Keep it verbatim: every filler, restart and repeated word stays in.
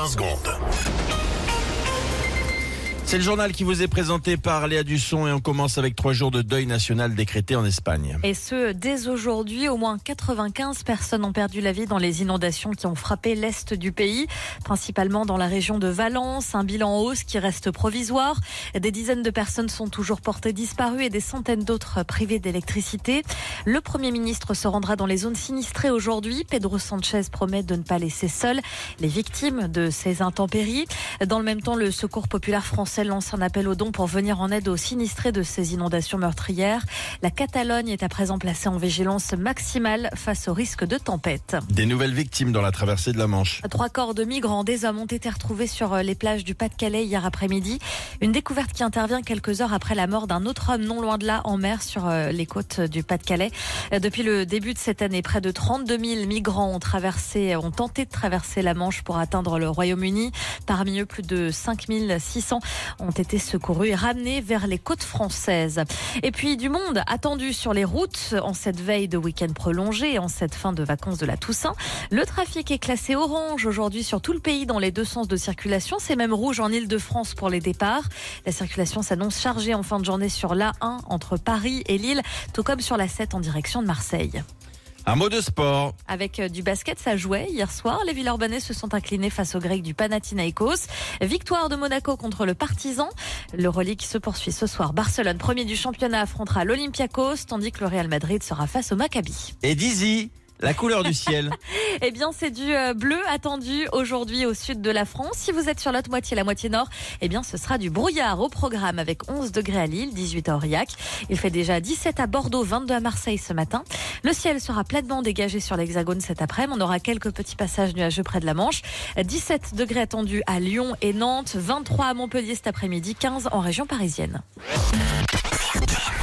vingt secondes. C'est le journal qui vous est présenté par Léa Dusson et on commence avec trois jours de deuil national décrété en Espagne. Et ce, dès aujourd'hui, au moins quatre-vingt-quinze personnes ont perdu la vie dans les inondations qui ont frappé l'est du pays, principalement dans la région de Valence. Un bilan en hausse qui reste provisoire. Des dizaines de personnes sont toujours portées disparues et des centaines d'autres privées d'électricité. Le Premier ministre se rendra dans les zones sinistrées aujourd'hui. Pedro Sánchez promet de ne pas laisser seules les victimes de ces intempéries. Dans le même temps, le Secours populaire français lance un appel aux dons pour venir en aide aux sinistrés de ces inondations meurtrières. La Catalogne est à présent placée en vigilance maximale face au risque de tempête. Des nouvelles victimes dans la traversée de la Manche. Trois corps de migrants, des hommes ont été retrouvés sur les plages du Pas-de-Calais hier après-midi. Une découverte qui intervient quelques heures après la mort d'un autre homme non loin de là en mer sur les côtes du Pas-de-Calais. Depuis le début de cette année, près de trente-deux mille migrants ont traversé, ont tenté de traverser la Manche pour atteindre le Royaume-Uni. Parmi eux, plus de cinq mille six cents ont été secourus et ramenés vers les côtes françaises. Et puis du monde attendu sur les routes en cette veille de week-end prolongé et en cette fin de vacances de la Toussaint. Le trafic est classé orange aujourd'hui sur tout le pays dans les deux sens de circulation. C'est même rouge en Île-de-France pour les départs. La circulation s'annonce chargée en fin de journée sur l'A un entre Paris et Lille, tout comme sur l'A sept en direction de Marseille. Un mot de sport. Avec du basket, ça jouait hier soir. Les Villeurbanais se sont inclinés face aux Grecs du Panathinaïkos. Victoire de Monaco contre le Partizan. L'Euroleague se poursuit ce soir. Barcelone, premier du championnat, affrontera l'Olympiakos, tandis que le Real Madrid sera face au Maccabi. Et Dizzy, la couleur du ciel. Eh bien, c'est du bleu attendu aujourd'hui au sud de la France. Si vous êtes sur l'autre moitié, la moitié nord, eh bien, ce sera du brouillard au programme avec onze degrés à Lille, dix-huit à Aurillac. Il fait déjà dix-sept à Bordeaux, vingt-deux à Marseille ce matin. Le ciel sera pleinement dégagé sur l'Hexagone cet après-midi. On aura quelques petits passages nuageux près de la Manche. dix-sept degrés attendus à Lyon et Nantes, vingt-trois à Montpellier cet après-midi, quinze en région parisienne.